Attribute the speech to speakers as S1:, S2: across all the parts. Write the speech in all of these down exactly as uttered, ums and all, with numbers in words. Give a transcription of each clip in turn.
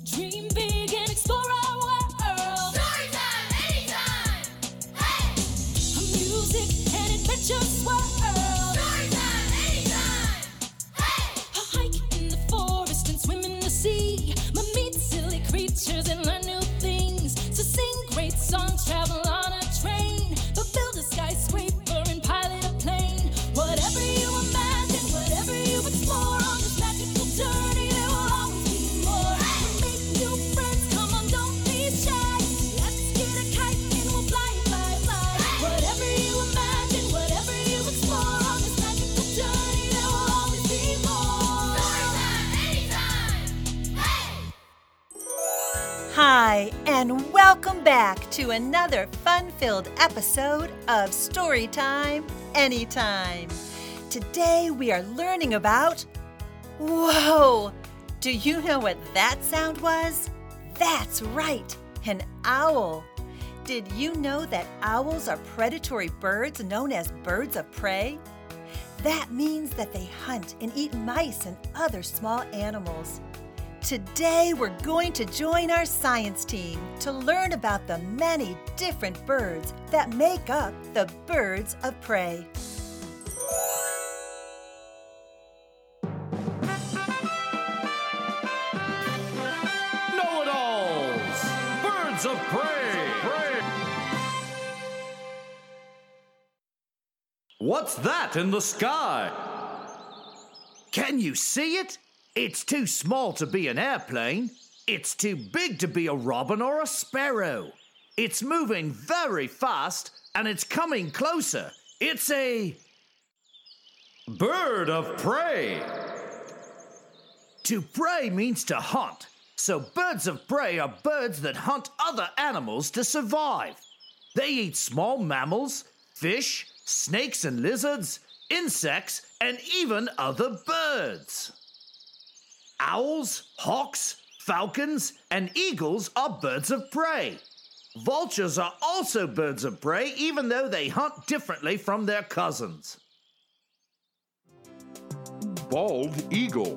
S1: Dream big and explore our world.
S2: Storytime, anytime. Hey!
S1: A music and adventure swirl.
S2: Storytime, anytime. Hey!
S1: A hike in the forest and swim in the sea. Meet silly creatures and learn new things. So sing great songs, travel on a train. But build a skyscraper and pilot a plane. Whatever you imagine, whatever you explore on this magical journey, there will always be more. Make new friends, come on, don't be shy. Let's get a kite and we'll fly, fly, fly. Whatever you imagine, whatever you explore on this magical journey, there will always be more.
S2: Storytime, anytime. Hey!
S3: Hi, and welcome back to another fun-filled episode of Storytime Anytime. Today we are learning about... Whoa! Do you know what that sound was? That's right, an owl. Did you know that owls are predatory birds known as birds of prey? That means that they hunt and eat mice and other small animals. Today, we're going to join our science team to learn about the many different birds that make up the birds of prey.
S4: Know-it-alls! Birds of prey! What's that in the sky? Can you see it? It's too small to be an airplane. It's too big to be a robin or a sparrow. It's moving very fast and it's coming closer. It's a bird of prey. To prey means to hunt. So birds of prey are birds that hunt other animals to survive. They eat small mammals, fish, snakes and lizards, insects, and even other birds. Owls, hawks, falcons, and eagles are birds of prey. Vultures are also birds of prey, even though they hunt differently from their cousins.
S5: Bald eagle.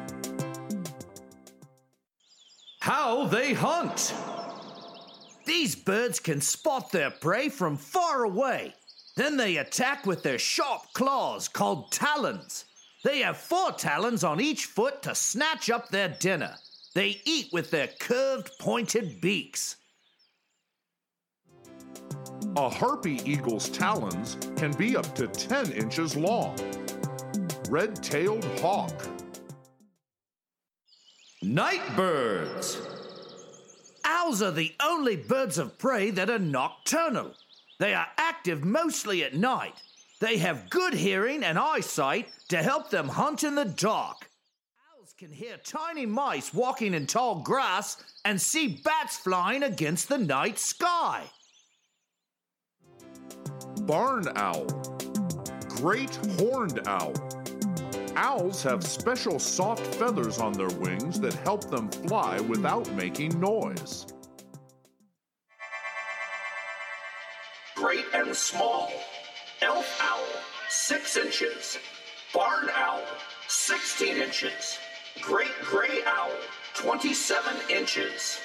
S4: How they hunt! These birds can spot their prey from far away. Then they attack with their sharp claws called talons. They have four talons on each foot to snatch up their dinner. They eat with their curved, pointed beaks.
S5: A harpy eagle's talons can be up to ten inches long. Red-tailed hawk.
S4: Night birds. Owls are the only birds of prey that are nocturnal. They are active mostly at night. They have good hearing and eyesight to help them hunt in the dark. Owls can hear tiny mice walking in tall grass and see bats flying against the night sky.
S5: Barn owl. Great horned owl. Owls have special soft feathers on their wings that help them fly without making noise.
S6: Great and small. Elf owl, six inches. Barn owl, sixteen inches. Great gray owl, twenty-seven inches.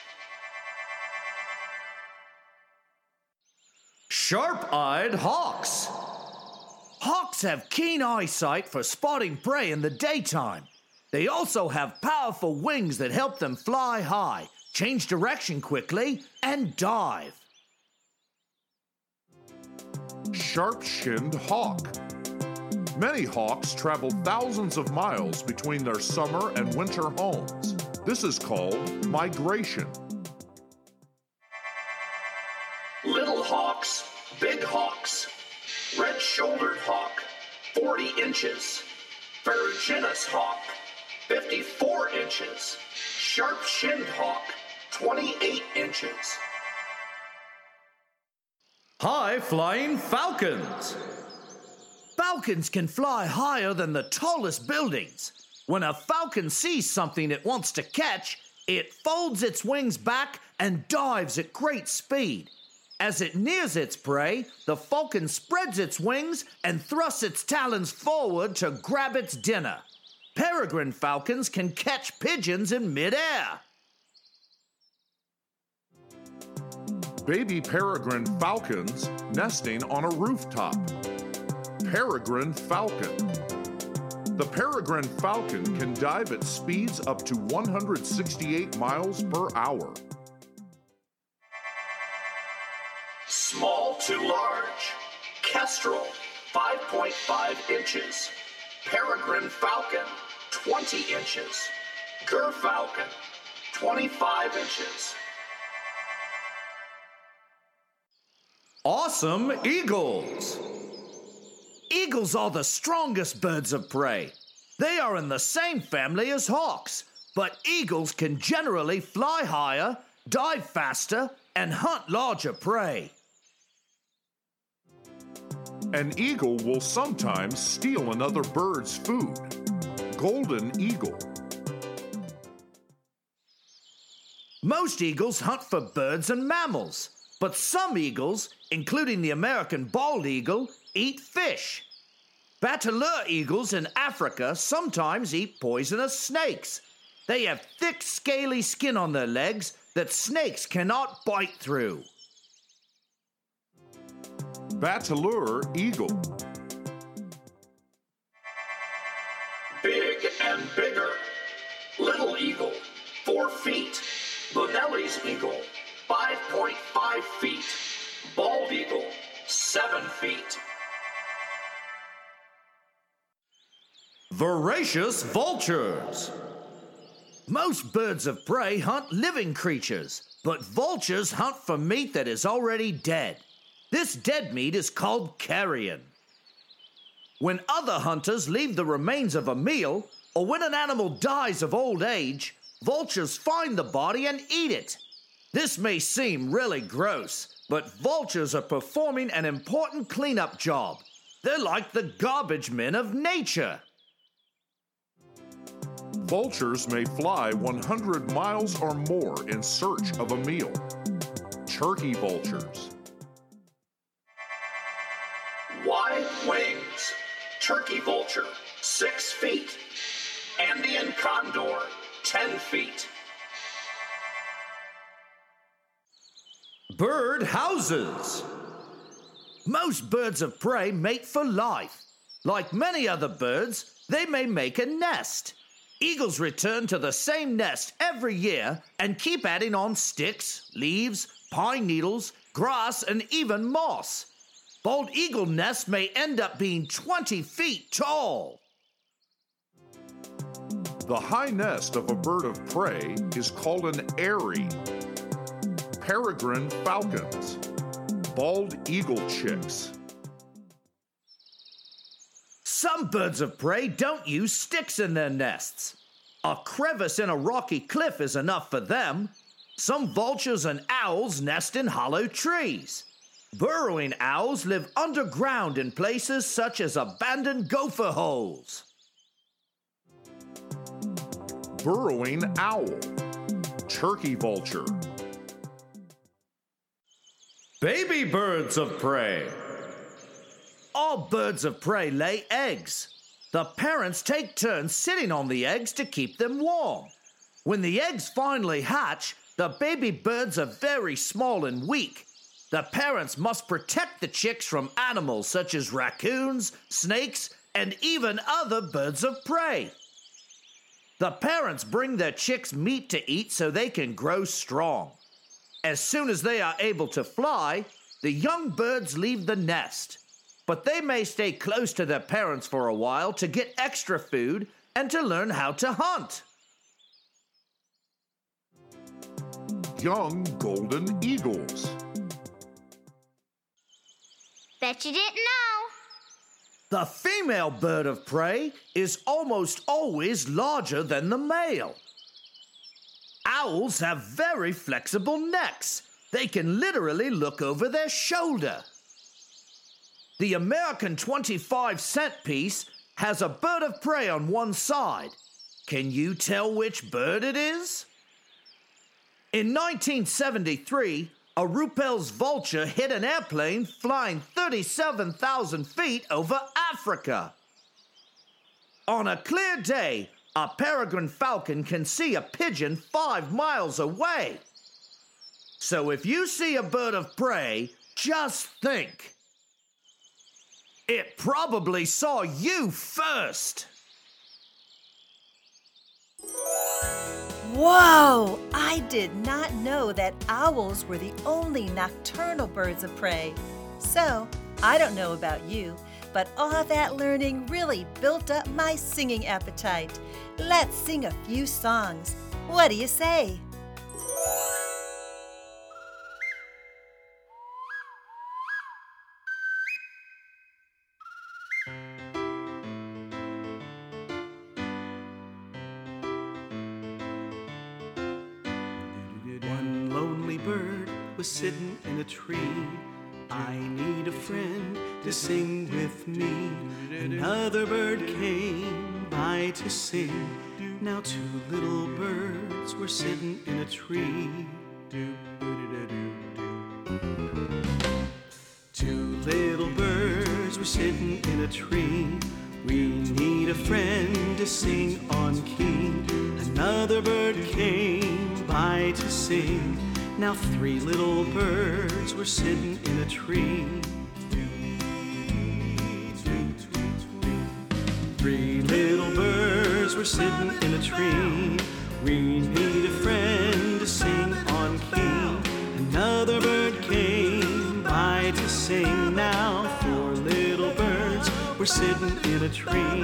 S4: Sharp-eyed hawks. Hawks have keen eyesight for spotting prey in the daytime. They also have powerful wings that help them fly high, change direction quickly, and dive.
S5: Sharp-shinned hawk. Many hawks travel thousands of miles between their summer and winter homes. This is called migration.
S6: Little hawks, big hawks. Red-shouldered hawk, forty inches. Ferruginous hawk, fifty-four inches. Sharp-shinned hawk, twenty-eight inches.
S4: High-flying falcons. Falcons can fly higher than the tallest buildings. When a falcon sees something it wants to catch, it folds its wings back and dives at great speed. As it nears its prey, the falcon spreads its wings and thrusts its talons forward to grab its dinner. Peregrine falcons can catch pigeons in midair.
S5: Baby peregrine falcons nesting on a rooftop. Peregrine falcon. The peregrine falcon can dive at speeds up to one hundred sixty-eight miles per hour.
S6: Small to large. Kestrel, five point five inches. Peregrine falcon, twenty inches. Gerfalcon, twenty-five inches.
S4: Awesome eagles! Eagles are the strongest birds of prey. They are in the same family as hawks, but eagles can generally fly higher, dive faster, and hunt larger prey.
S5: An eagle will sometimes steal another bird's food. Golden eagle.
S4: Most eagles hunt for birds and mammals, but some eagles, including the American bald eagle, eat fish. Bateleur eagles in Africa sometimes eat poisonous snakes. They have thick, scaly skin on their legs that snakes cannot bite through.
S5: Bateleur eagle.
S6: Big and bigger. Little eagle, four feet. Bonelli's eagle, five point five feet. Bald eagle, seven feet.
S4: Voracious vultures. Most birds of prey hunt living creatures, but vultures hunt for meat that is already dead. This dead meat is called carrion. When other hunters leave the remains of a meal, or when an animal dies of old age, vultures find the body and eat it. This may seem really gross, but vultures are performing an important cleanup job. They're like the garbage men of nature.
S5: Vultures may fly one hundred miles or more in search of a meal. Turkey vultures.
S6: Wide wings. Turkey vulture, six feet. Andean condor, ten feet.
S4: Bird houses. Most birds of prey mate for life. Like many other birds, they may make a nest. Eagles return to the same nest every year and keep adding on sticks, leaves, pine needles, grass, and even moss. Bald eagle nests may end up being twenty feet tall.
S5: The high nest of a bird of prey is called an eyrie. Peregrine falcons. Bald eagle chicks.
S4: Some birds of prey don't use sticks in their nests. A crevice in a rocky cliff is enough for them. Some vultures and owls nest in hollow trees. Burrowing owls live underground in places such as abandoned gopher holes.
S5: Burrowing owl. Turkey vulture.
S4: Baby birds of prey. All birds of prey lay eggs. The parents take turns sitting on the eggs to keep them warm. When the eggs finally hatch, the baby birds are very small and weak. The parents must protect the chicks from animals such as raccoons, snakes, and even other birds of prey. The parents bring their chicks meat to eat so they can grow strong. As soon as they are able to fly, the young birds leave the nest. But they may stay close to their parents for a while to get extra food and to learn how to hunt.
S5: Young golden eagles.
S2: Bet you didn't know.
S4: The female bird of prey is almost always larger than the male. Owls have very flexible necks. They can literally look over their shoulder. The American twenty-five cent piece has a bird of prey on one side. Can you tell which bird it is? In nineteen seventy-three, a Ruppel's vulture hit an airplane flying thirty-seven thousand feet over Africa. On a clear day, a peregrine falcon can see a pigeon five miles away. So if you see a bird of prey, just think. It probably saw you first.
S3: Whoa! I did not know that owls were the only nocturnal birds of prey. So, I don't know about you, but all that learning really built up my singing appetite. Let's sing a few songs. What do you say?
S7: One lonely bird was sitting in a tree. I need a friend to sing with me. Another bird came by to sing. Now two little birds were sitting in a tree. Two little birds were sitting in a tree. We need a friend to sing on key. Another bird came by to sing. Now three little birds were sitting in a tree. Three little birds were sitting in a tree. We need a friend to sing on key. Another bird came by to sing. Now four little birds were sitting in a tree.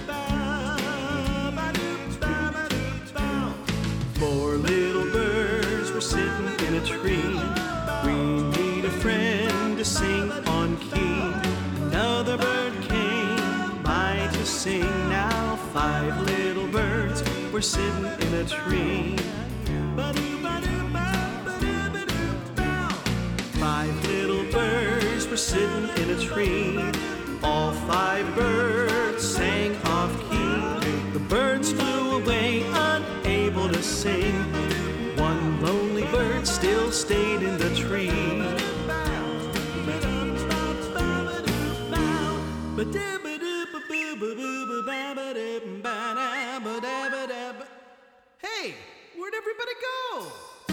S7: Four little birds were sitting in a tree. We need a friend to sing on key. Another bird came by to sing. Now five little birds were sitting in a tree. Five little birds were sitting in a tree. All five birds sang off key. The birds flew away, unable to sing. One lonely bird still stayed in the tree. Hey, where'd everybody go?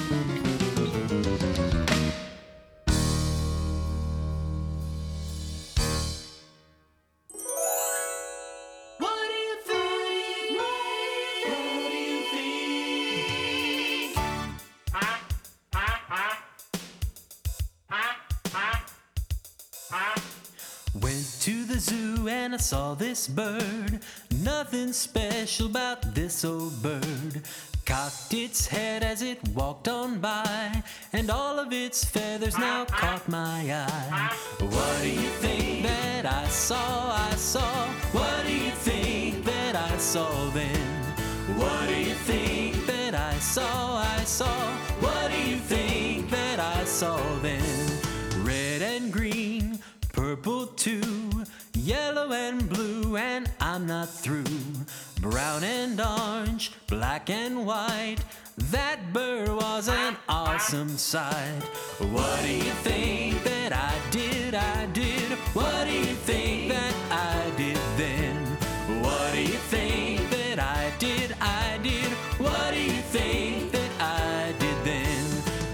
S8: To the zoo and I saw this bird. Nothing special about this old bird. Cocked its head as it walked on by, and all of its feathers now caught my eye. What do you think that I saw, I saw? What do you think that I saw then? What do you think that I saw, I saw? What do you think that I saw then? Red and green, purple too, yellow and blue, and I'm not through. Brown and orange, black and white, that bird was an awesome sight. What do you think that I did, I did? What do you think that I did then? What do you think that I did, I did? What do you think that I did then?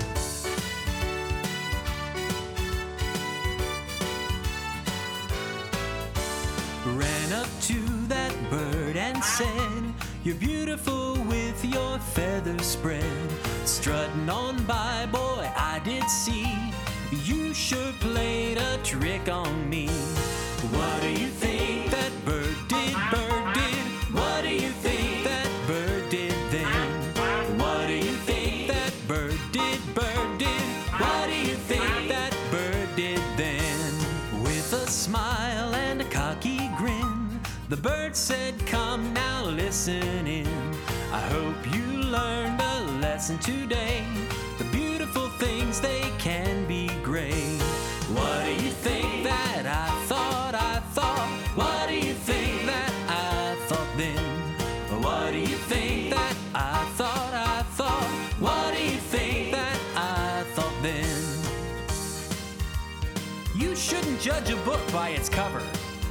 S8: Ran up to that bird and said, "You're beautiful with your feathers spread." Strutting on by, boy, I did see you sure played a trick on me. What do you think that bird did, bird did? What do you think that bird did then? What do you think that bird did, bird did? What do you think that bird did then? With a smile and a cocky grin, the bird said, "Come now, listen in. I hope you learned a lesson today. The beautiful things, they can be great." What do you think that I thought, I thought? What do you think that I thought then? What do you think that I thought, I thought? What do you think that I thought then? You shouldn't judge a book by its cover.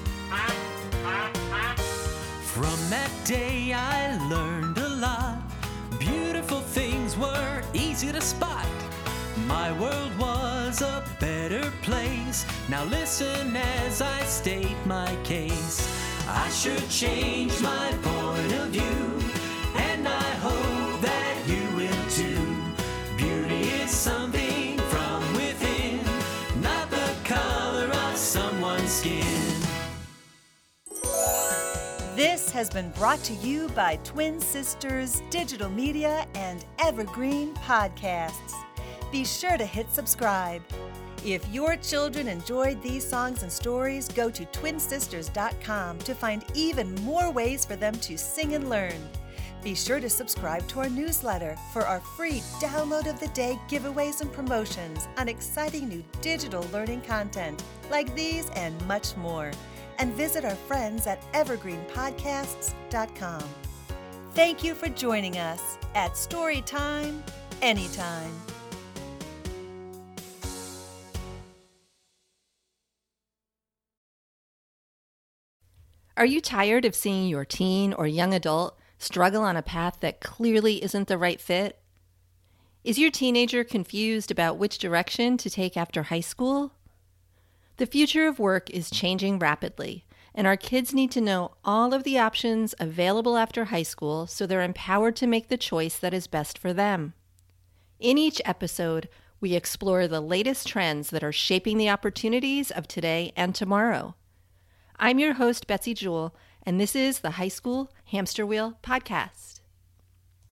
S8: From that day I learned a lot. Beautiful things were easy to spot. my world was a better place. Now listen as I state my case. I should change my point of view, and I hope that you will too. Beauty is something from within, not the color of someone's skin.
S3: This has been brought to you by Twin Sisters Digital Media and Evergreen Podcasts. Be sure to hit subscribe. If your children enjoyed these songs and stories, go to twin sisters dot com to find even more ways for them to sing and learn. Be sure to subscribe to our newsletter for our free download of the day giveaways and promotions on exciting new digital learning content like these and much more. And visit our friends at evergreen podcasts dot com. Thank you for joining us at Storytime Anytime.
S9: Are you tired of seeing your teen or young adult struggle on a path that clearly isn't the right fit? Is your teenager confused about which direction to take after high school? The future of work is changing rapidly, and our kids need to know all of the options available after high school so they're empowered to make the choice that is best for them. In each episode, we explore the latest trends that are shaping the opportunities of today and tomorrow. I'm your host, Betsy Jewell, and this is the High School Hamster Wheel Podcast.